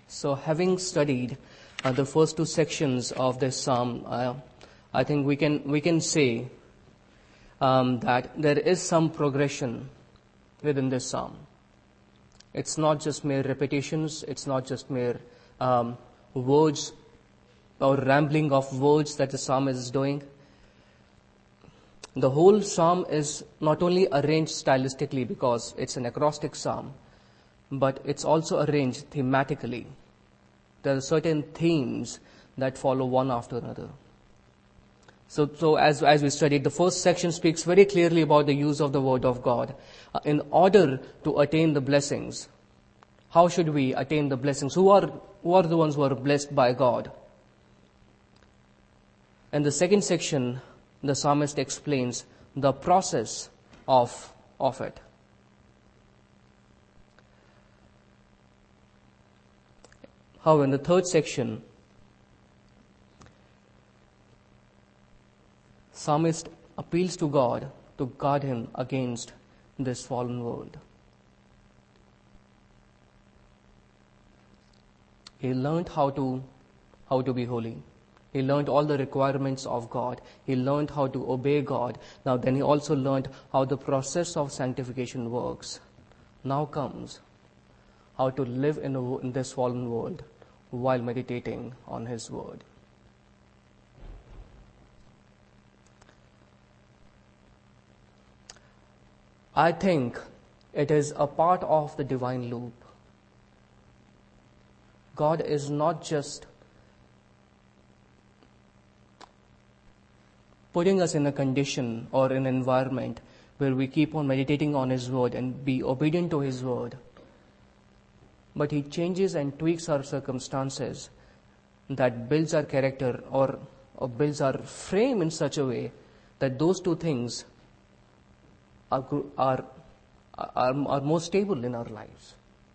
So having studied the first two sections of this psalm, I think we can say that there is some progression within this psalm. It's not just mere repetitions. It's not just mere words or rambling of words that the psalmist is doing. The whole psalm is not only arranged stylistically because it's an acrostic psalm, but it's also arranged thematically. There are certain themes that follow one after another. So as we studied, the first section speaks very clearly about the use of the word of God. In order to attain the blessings, how should we attain the blessings? Who are the ones who are blessed by God? In the second section, the psalmist explains the process of it. However, in the third section, psalmist appeals to God to guard him against this fallen world. He learned how to be holy. He learned all the requirements of God. He learned how to obey God. Now then he also learned how the process of sanctification works. Now comes how to live in this fallen world while meditating on His word. I think it is a part of the divine loop. God is not just putting us in a condition or an environment where we keep on meditating on His word and be obedient to His word, but He changes and tweaks our circumstances that builds our character or builds our frame in such a way that those two things are more stable in our lives.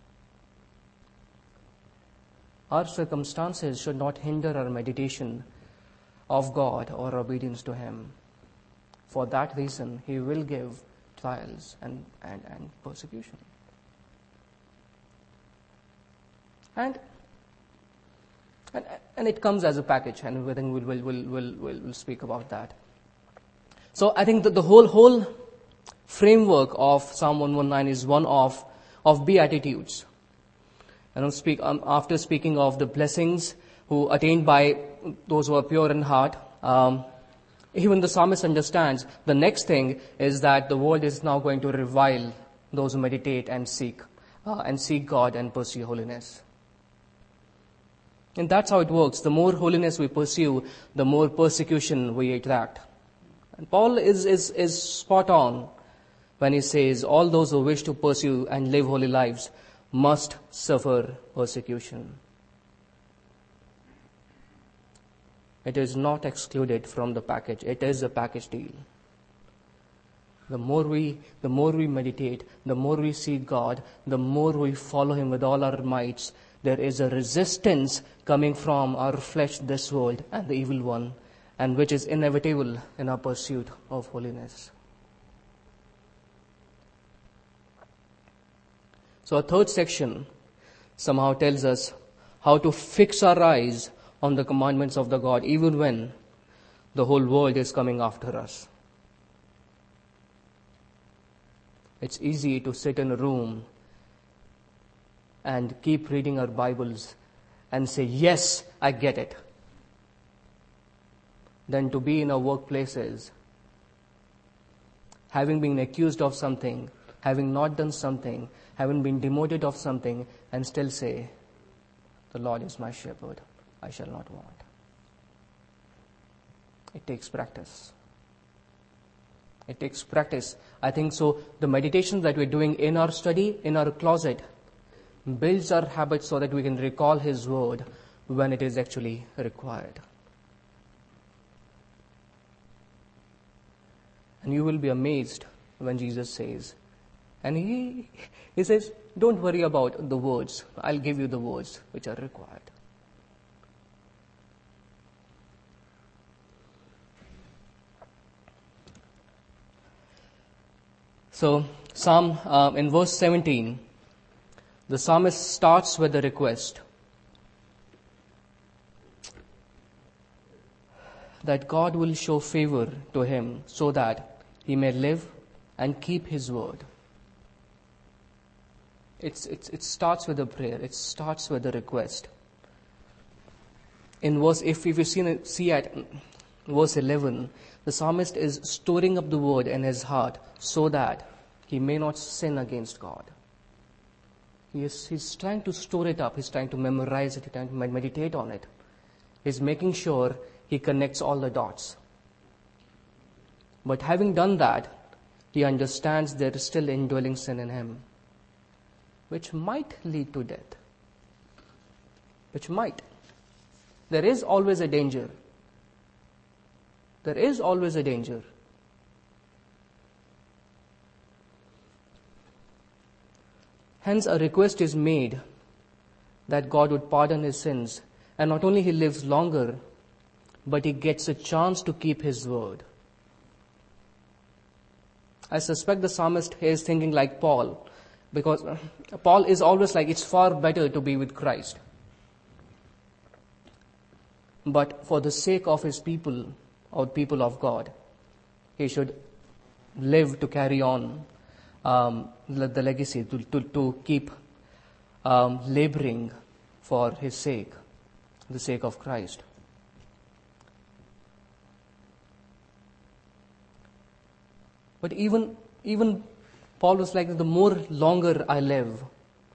Our circumstances should not hinder our meditation of God or obedience to Him. For that reason, He will give trials and persecution. And it comes as a package, and I think we'll speak about that. So I think that the whole framework of Psalm 119 is one of beatitudes. After speaking of the blessings who attained by those who are pure in heart, even the psalmist understands the next thing is that the world is now going to revile those who meditate and seek God and pursue holiness. And that's how it works. The more holiness we pursue, the more persecution we attract. And Paul is spot on when he says all those who wish to pursue and live holy lives must suffer persecution. It is not excluded from the package. It is a package deal. The more we meditate, the more we seek God, the more we follow Him with all our mights, there is a resistance coming from our flesh, this world, and the evil one, and which is inevitable in our pursuit of holiness. So a third section somehow tells us how to fix our eyes on the commandments of the God, even when the whole world is coming after us. It's easy to sit in a room and keep reading our Bibles and say, yes, I get it. Than to be in our workplaces, having been accused of something, having not done something, having been demoted of something, and still say, the Lord is my shepherd, I shall not want. It takes practice. It takes practice. I think so. The meditation that we're doing in our study, in our closet, builds our habits so that we can recall His word when it is actually required. And you will be amazed when Jesus says, and he says, don't worry about the words. I'll give you the words which are required. So, in verse 17, the psalmist starts with a request. that God will show favor to him so that he may live and keep his word. It starts with a prayer. It starts with a request. In verse, if you see at verse 11, the psalmist is storing up the word in his heart so that he may not sin against God. He's trying to store it up. He's trying to memorize it. He's trying to meditate on it. He's making sure he connects all the dots. But having done that, he understands there is still indwelling sin in him, which might lead to death. Which might. There is always a danger. There is always a danger. Hence, a request is made that God would pardon his sins, and not only he lives longer, but he gets a chance to keep his word. I suspect the psalmist is thinking like Paul, because Paul is always like, it's far better to be with Christ. But for the sake of his people, or people of God, he should live to carry on the legacy, to keep laboring for his sake, the sake of Christ. But even Paul was like, the more longer I live,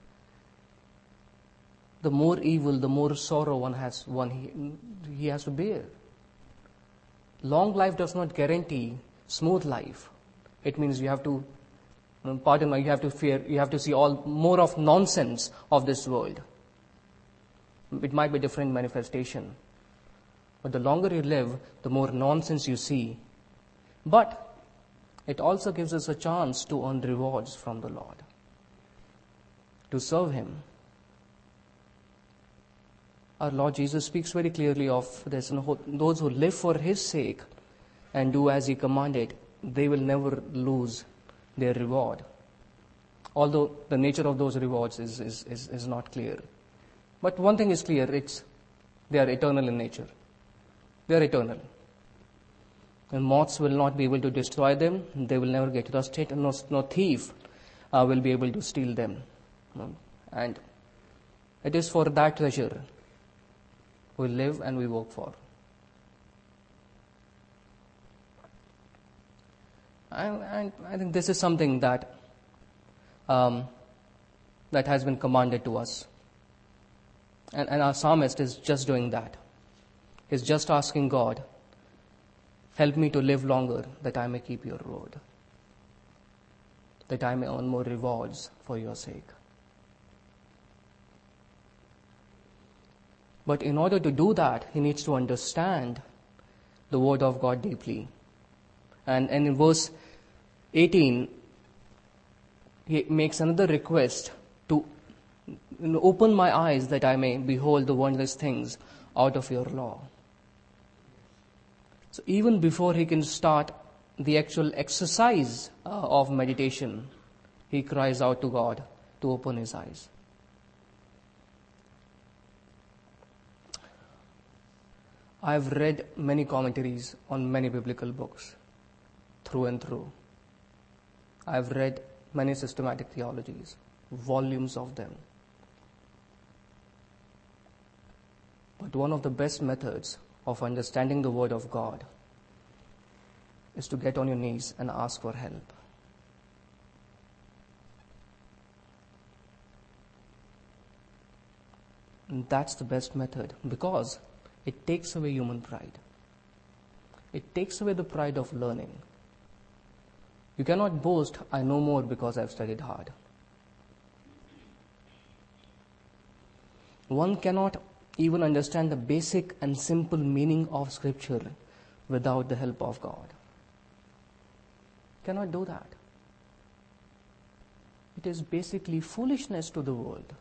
the more evil, the more sorrow he has to bear. Long life does not guarantee smooth life. It means you have to, you have to fear, you have to see more of nonsense of this world. It might be different manifestation. But the longer you live, the more nonsense you see. But it also gives us a chance to earn rewards from the Lord, to serve him. Our Lord Jesus speaks very clearly of this. Those who live for his sake and do as he commanded, they will never lose their reward. Although the nature of those rewards is not clear. But one thing is clear, they are eternal in nature. They are eternal. And moths will not be able to destroy them. They will never get rusted, and no thief will be able to steal them. And it is for that treasure we live and we work for. And I think this is something that has been commanded to us. And our psalmist is just doing that. He's just asking God, help me to live longer that I may keep your word, that I may earn more rewards for your sake. But in order to do that, he needs to understand the word of God deeply. And in verse 18, he makes another request to open my eyes that I may behold the wondrous things out of your law. So even before he can start the actual exercise of meditation, he cries out to God to open his eyes. I've read many commentaries on many biblical books, through and through. I've read many systematic theologies, volumes of them. But one of the best methods of understanding the Word of God is to get on your knees and ask for help. And that's the best method, because it takes away human pride. It takes away the pride of learning. You cannot boast, I know more because I've studied hard. One cannot even understand the basic and simple meaning of Scripture without the help of God. Cannot do that. It is basically foolishness to the world.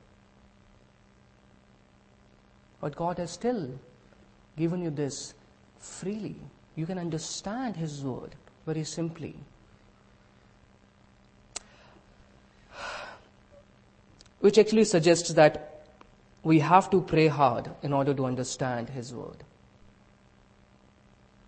But God has still given you this freely. You can understand His word very simply. Which actually suggests that we have to pray hard in order to understand His word.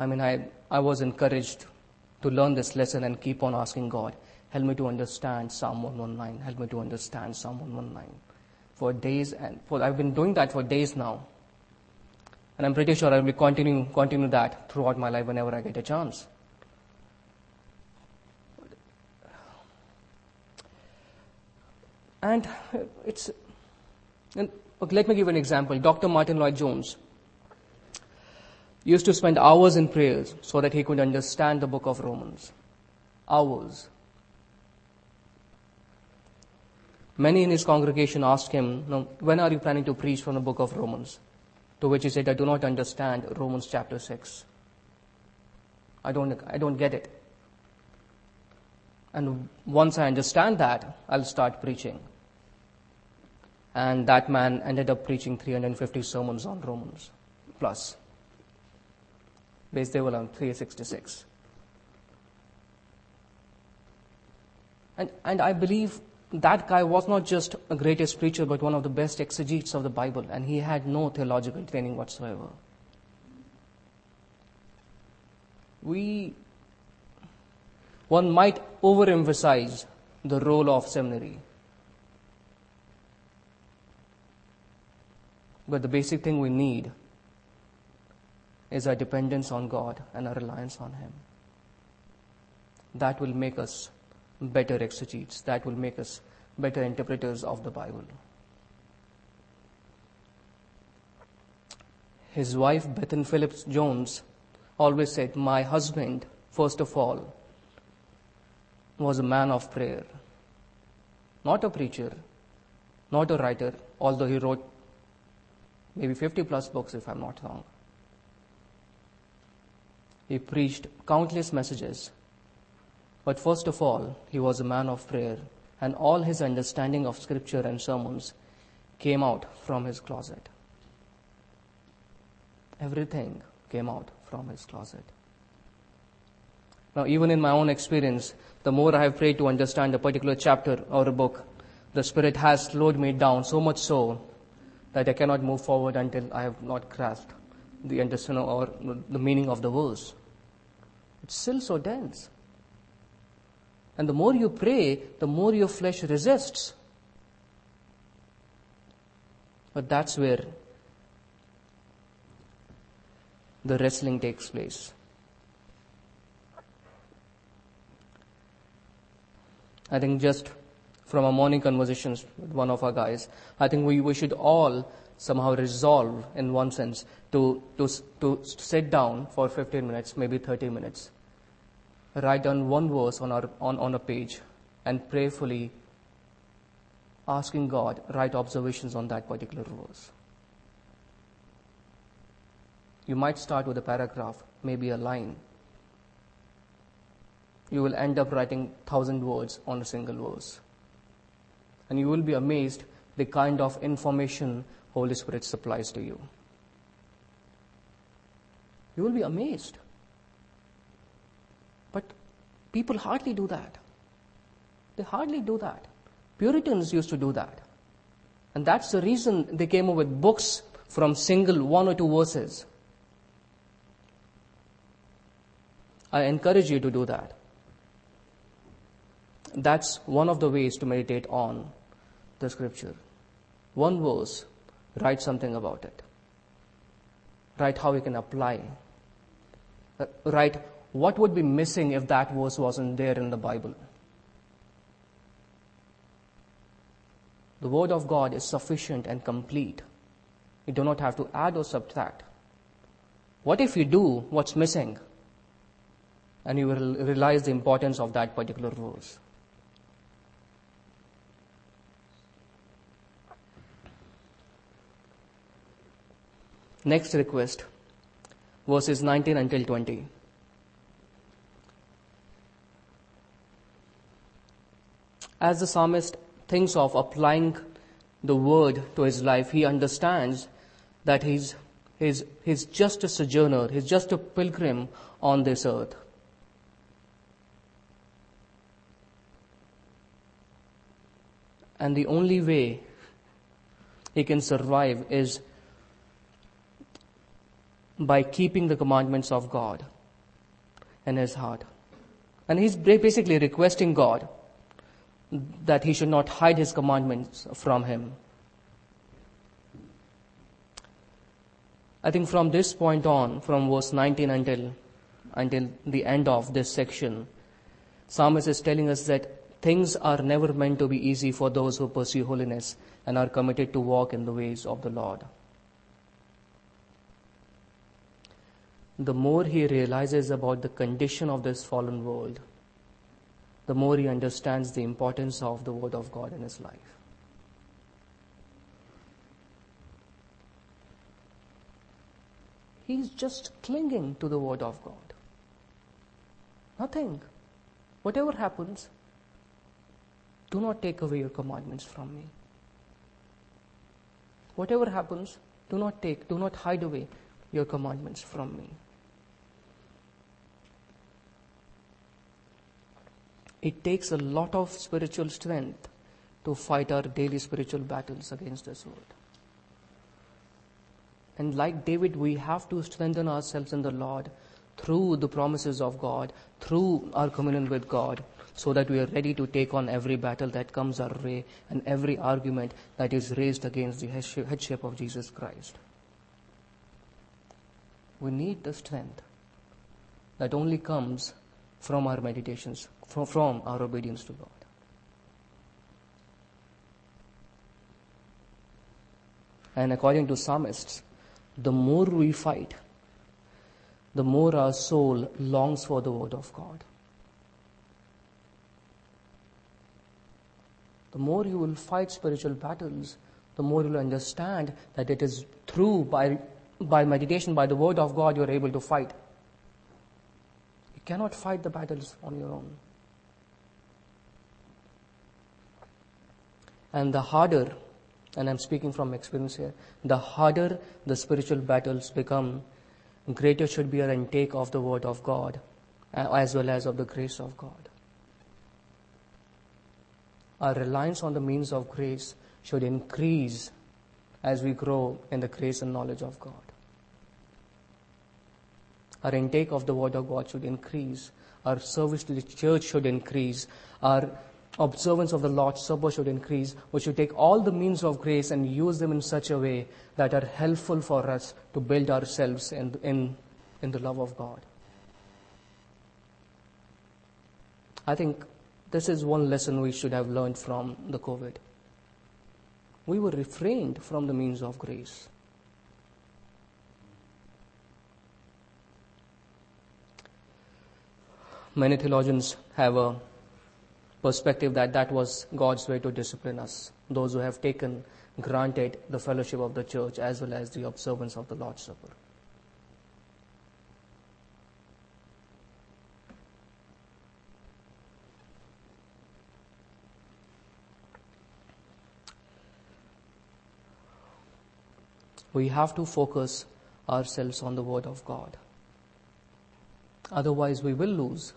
I was encouraged to learn this lesson and keep on asking God, help me to understand Psalm 119, help me to understand Psalm 119. For days, I've been doing that for days now. And I'm pretty sure I will continue that throughout my life whenever I get a chance. And let me give an example. Dr. Martin Lloyd-Jones used to spend hours in prayers so that he could understand the book of Romans. Hours. Many in his congregation asked him, when are you planning to preach from the book of Romans? To which he said, I do not understand Romans chapter 6. I don't get it. And once I understand that, I'll start preaching. And that man ended up preaching 350 sermons on Romans, plus. They were on 366. And I believe that guy was not just a greatest preacher, but one of the best exegetes of the Bible, and he had no theological training whatsoever. One might overemphasize the role of seminary. But the basic thing we need is our dependence on God and our reliance on Him. That will make us better exegetes. That will make us better interpreters of the Bible. His wife, Bethan Phillips Jones, always said, my husband, first of all, was a man of prayer. Not a preacher, not a writer, although he wrote maybe 50 plus books if I'm not wrong. He preached countless messages. But first of all, he was a man of prayer, and all his understanding of scripture and sermons came out from his closet. Everything came out from his closet. Now, even in my own experience, the more I have prayed to understand a particular chapter or a book, the Spirit has slowed me down, so much so that I cannot move forward until I have not grasped the understanding or the meaning of the verse. It's still so dense. And the more you pray, the more your flesh resists. But that's where the wrestling takes place. I think just from our morning conversations with one of our guys, I think we should all somehow resolve, in one sense, to sit down for 15 minutes, maybe 30 minutes, write down one verse on a page, and prayerfully asking God, write observations on that particular verse. You might start with a paragraph, maybe a line. You will end up writing 1,000 words on a single verse. And you will be amazed the kind of information Holy Spirit supplies to you. You will be amazed. But people hardly do that. They hardly do that. Puritans used to do that. And that's the reason they came up with books from single 1 or 2 verses. I encourage you to do that. That's one of the ways to meditate on the scripture. One verse, write something about it. Write how we can apply. Write what would be missing if that verse wasn't there in the Bible. The Word of God is sufficient and complete. You do not have to add or subtract. What if you do what's missing? And you will realize the importance of that particular verse. Next request, verses 19 until 20. As the psalmist thinks of applying the word to his life, he understands that he's just a sojourner, he's just a pilgrim on this earth. And the only way he can survive is by keeping the commandments of God, in his heart. And he's basically requesting God that he should not hide his commandments from him. I think from this point on, from verse 19 until the end of this section, Psalmist is telling us that things are never meant to be easy for those who pursue holiness and are committed to walk in the ways of the Lord. The more he realizes about the condition of this fallen world, the more he understands the importance of the Word of God in his life. He's just clinging to the Word of God. Nothing. Whatever happens, do not take away your commandments from me. Whatever happens, do not hide away your commandments from me. It takes a lot of spiritual strength to fight our daily spiritual battles against this world. And like David, we have to strengthen ourselves in the Lord through the promises of God, through our communion with God, so that we are ready to take on every battle that comes our way and every argument that is raised against the headship of Jesus Christ. We need the strength that only comes from our meditations, from our obedience to God. And according to psalmists, the more we fight, the more our soul longs for the Word of God. The more you will fight spiritual battles, the more you will understand that it is through, by meditation, by the Word of God, you are able to fight. You cannot fight the battles on your own. And the harder, and I'm speaking from experience here, the harder the spiritual battles become, greater should be our intake of the Word of God, as well as of the grace of God. Our reliance on the means of grace should increase as we grow in the grace and knowledge of God. Our intake of the Word of God should increase. Our service to the church should increase. Our observance of the Lord's Supper should increase. We should take all the means of grace and use them in such a way that are helpful for us to build ourselves in the love of God. I think this is one lesson we should have learned from the COVID. We were refrained from the means of grace. Many theologians have a perspective that was God's way to discipline us, those who have taken granted the fellowship of the church as well as the observance of the Lord's Supper. We have to focus ourselves on the Word of God. Otherwise, we will lose.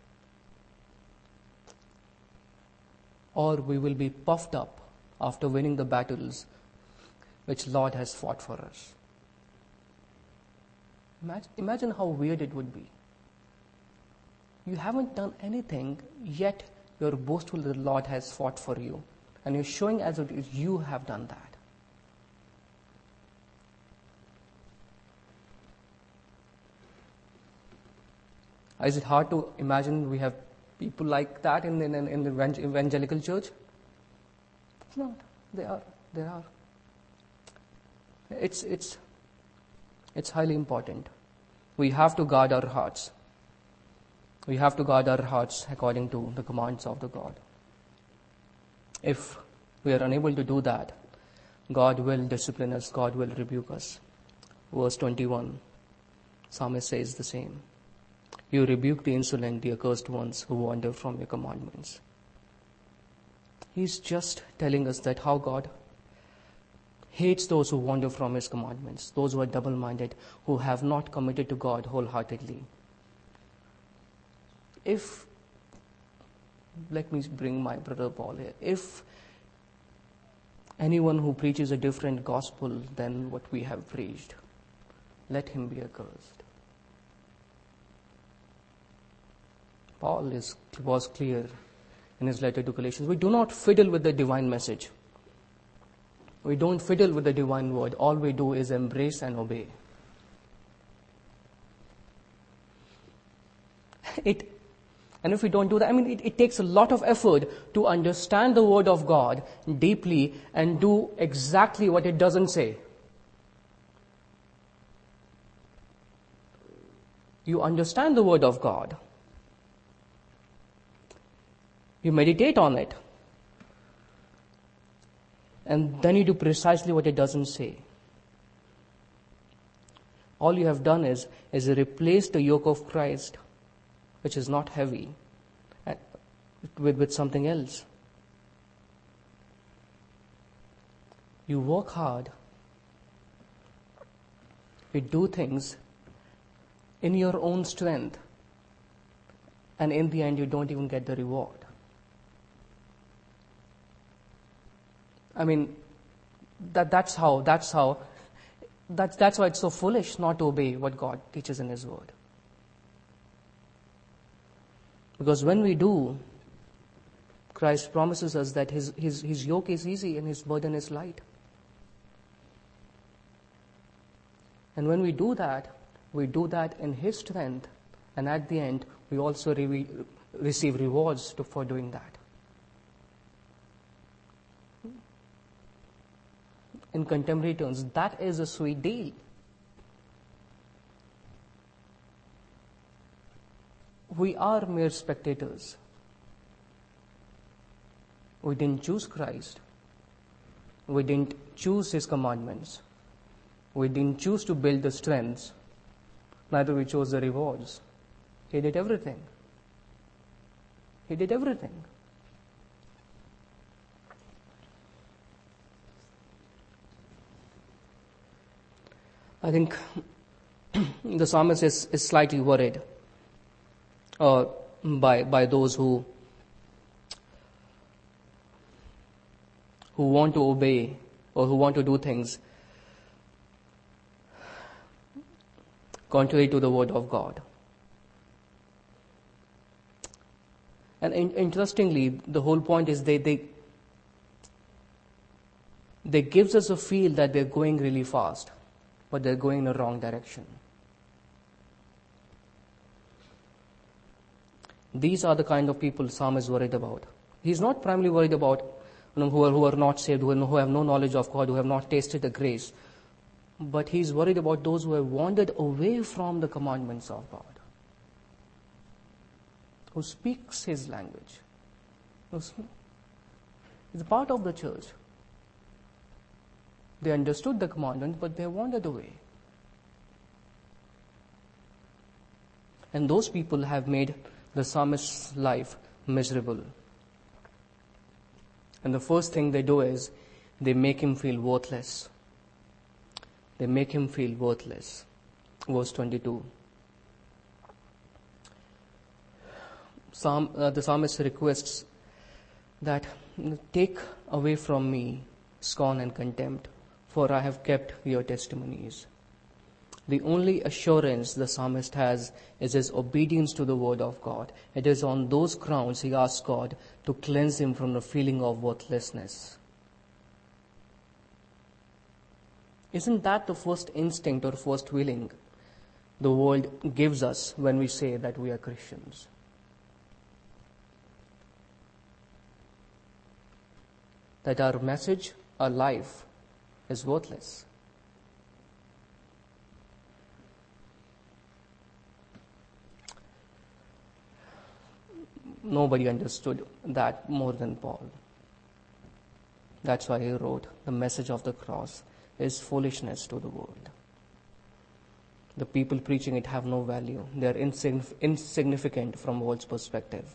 Or we will be puffed up after winning the battles which Lord has fought for us. Imagine how weird it would be. You haven't done anything, yet you're boastful that the Lord has fought for you. And you're showing as it is you have done that. Is it hard to imagine we have people like that in the evangelical church? It's not. There are. It's highly important. We have to guard our hearts. We have to guard our hearts according to the commands of the God. If we are unable to do that, God will discipline us, God will rebuke us. Verse 21, Psalmist says the same. You rebuke the insolent, the accursed ones who wander from your commandments. He's just telling us that how God hates those who wander from His commandments, those who are double-minded, who have not committed to God wholeheartedly. Let me bring my brother Paul here. If anyone who preaches a different gospel than what we have preached, let him be accursed. was clear in his letter to Galatians. We do not fiddle with the divine message. We don't fiddle with the divine word. All we do is embrace and obey. And if we don't do that, it takes a lot of effort to understand the word of God deeply and do exactly what it doesn't say. You understand the word of God. You meditate on it. And then you do precisely what it doesn't say. All you have done is replace the yoke of Christ, which is not heavy, with something else. You work hard. You do things in your own strength. And in the end, you don't even get the reward. That's why it's so foolish not to obey what God teaches in His Word. Because when we do, Christ promises us that His yoke is easy and His burden is light. And when we do that in His strength, and at the end, we also receive rewards for doing that. In contemporary terms, that is a sweet deal. We are mere spectators. We didn't choose Christ. We didn't choose His commandments. We didn't choose to build the strengths. Neither we chose the rewards. He did everything. He did everything. I think the psalmist is slightly worried by those who want to obey or who want to do things contrary to the word of God. And interestingly, the whole point is they gives us a feel that they're going really fast, but they're going in the wrong direction. These are the kind of people Psalm is worried about. He's not primarily worried about who are not saved, who have no knowledge of God, who have not tasted the grace. But he's worried about those who have wandered away from the commandments of God, who speaks His language, is a part of the church. They understood the commandments, but they wandered away. And those people have made the psalmist's life miserable. And the first thing they do is they make him feel worthless. They make him feel worthless. Verse 22. The psalmist requests that take away from me scorn and contempt, for I have kept your testimonies. The only assurance the psalmist has is his obedience to the word of God. It is on those grounds he asks God to cleanse him from the feeling of worthlessness. Isn't that the first instinct or first feeling the world gives us when we say that we are Christians? That our message, our life is worthless. Nobody understood that more than Paul. That's why he wrote, the message of the cross is foolishness to the world. The people preaching it have no value. They are insignificant from world's perspective.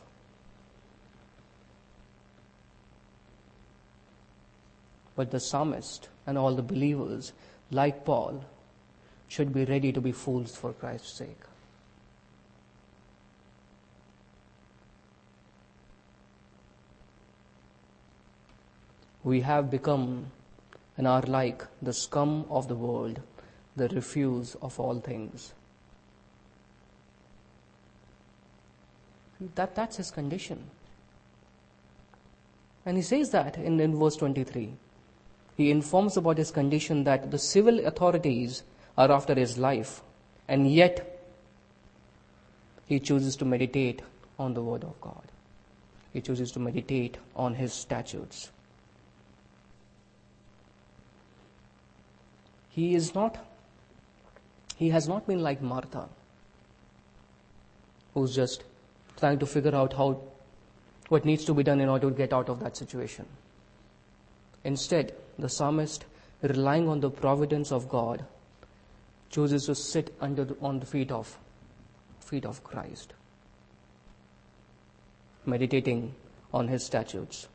But the psalmist and all the believers, like Paul, should be ready to be fools for Christ's sake. We have become and are like the scum of the world, the refuse of all things. That's his condition. And he says that in verse 23. He informs about his condition that the civil authorities are after his life, and yet he chooses to meditate on the word of God. He chooses to meditate on his statutes. He has not been like Martha, who's just trying to figure out what needs to be done in order to get out of that situation. Instead, the psalmist, relying on the providence of God, chooses to sit on the feet of Christ, meditating on his statutes.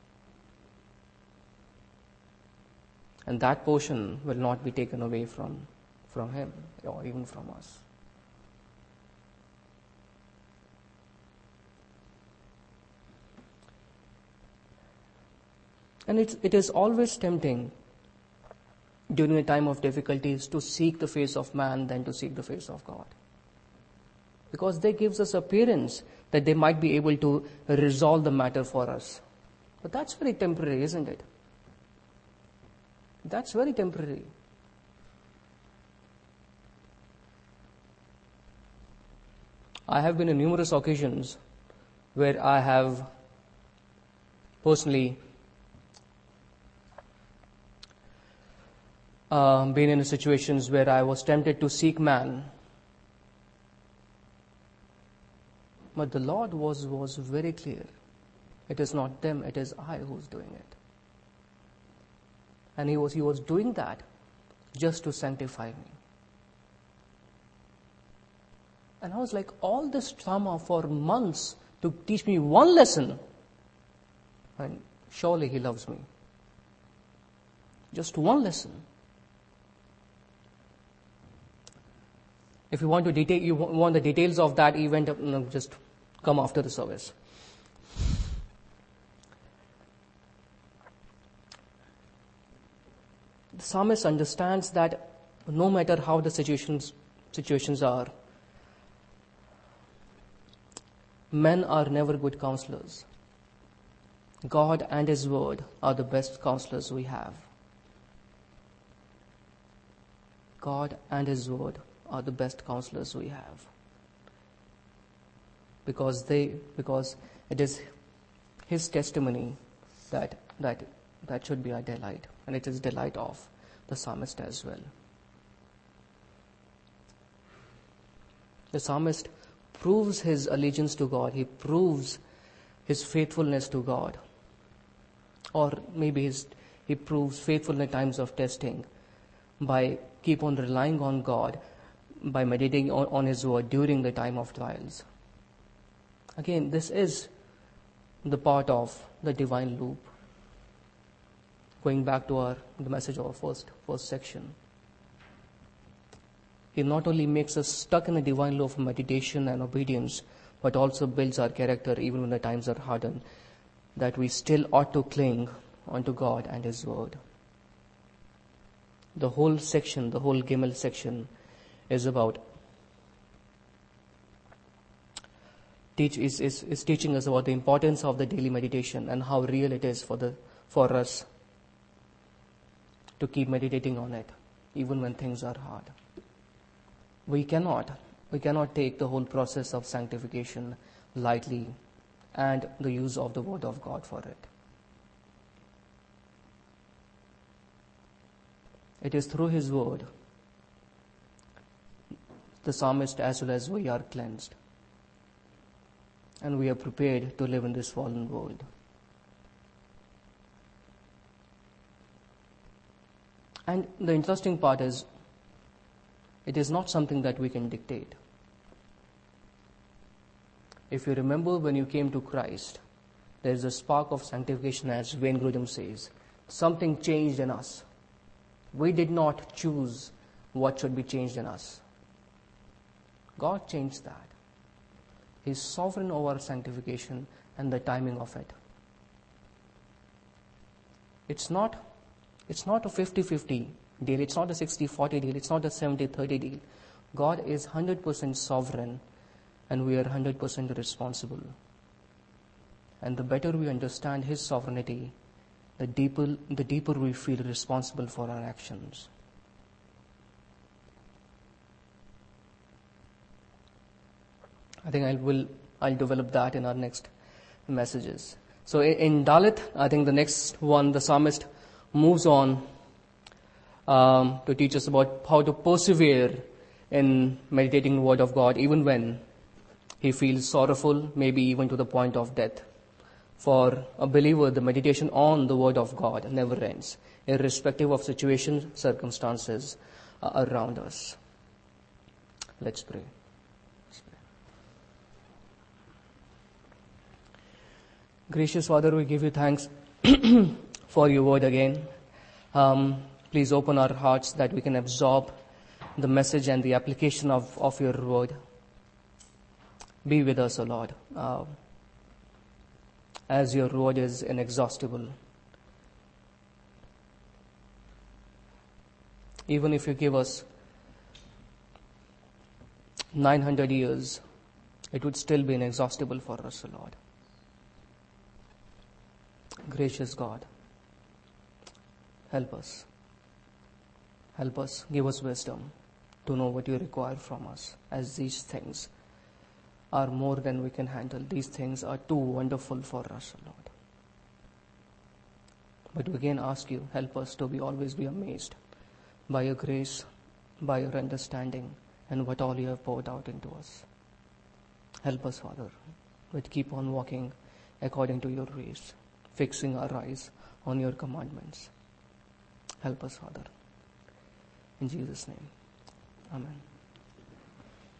And that portion will not be taken away from him or even from us. And it is always tempting during a time of difficulties to seek the face of man than to seek the face of God. Because they gives us appearance that they might be able to resolve the matter for us. But that's very temporary, isn't it? That's very temporary. I have been in numerous occasions where I have personally been in situations where I was tempted to seek man. But the Lord was very clear. It is not them, it is I who's doing it. And he was doing that just to sanctify me. And I was like, all this trauma for months to teach me one lesson. And surely he loves me. Just one lesson. If you want the details of that event, just come after the service. The psalmist understands that no matter how the situations are, men are never good counselors. God and His Word are the best counselors we have. God and His Word are the best counselors we have. Because it is His testimony that should be our delight. And it is delight of the psalmist as well. The psalmist proves his allegiance to God. He proves his faithfulness to God. Or maybe he proves faithful in times of testing by keep on relying on God, by meditating on His Word during the time of trials. Again, this is the part of the divine loop. Going back to the message of our first section. It not only makes us stuck in the divine law of meditation and obedience, but also builds our character even when the times are hardened, that we still ought to cling onto God and His Word. The whole section, the whole Gimel section, is about is teaching us about the importance of the daily meditation and how real it is for us to keep meditating on it, even when things are hard. We cannot take the whole process of sanctification lightly and the use of the Word of God for it. It is through His Word, the psalmist as well as we are cleansed. And we are prepared to live in this fallen world. And the interesting part is, it is not something that we can dictate. If you remember when you came to Christ, there is a spark of sanctification, as Wayne Grudem says. Something changed in us. We did not choose what should be changed in us. God changed that. He is sovereign over sanctification and the timing of it. It's not a 50-50 deal. It's not a 60-40 deal. It's not a 70-30 deal. God is 100% sovereign and we are 100% responsible And the better we understand His sovereignty, the deeper we feel responsible for our actions. I think I'll develop that in our next messages. So in Dalit, I think the next one, the psalmist moves on to teach us about how to persevere in meditating the Word of God, even when he feels sorrowful, maybe even to the point of death. For a believer, the meditation on the Word of God never ends, irrespective of situations, circumstances around us. Let's pray. Gracious Father, we give you thanks for your Word again. Please open our hearts that we can absorb the message and the application of your Word. Be with us, O Lord, as your Word is inexhaustible. Even if you give us 900 years, it would still be inexhaustible for us, O Lord. Gracious God, help us. Help us, give us wisdom to know what you require from us, as these things are more than we can handle. These things are too wonderful for us, Lord. But we again ask you, help us to always be amazed by your grace, by your understanding, and what all you have poured out into us. Help us, Father, but keep on walking according to your ways, fixing our eyes on your commandments. Help us, Father. In Jesus' name, amen.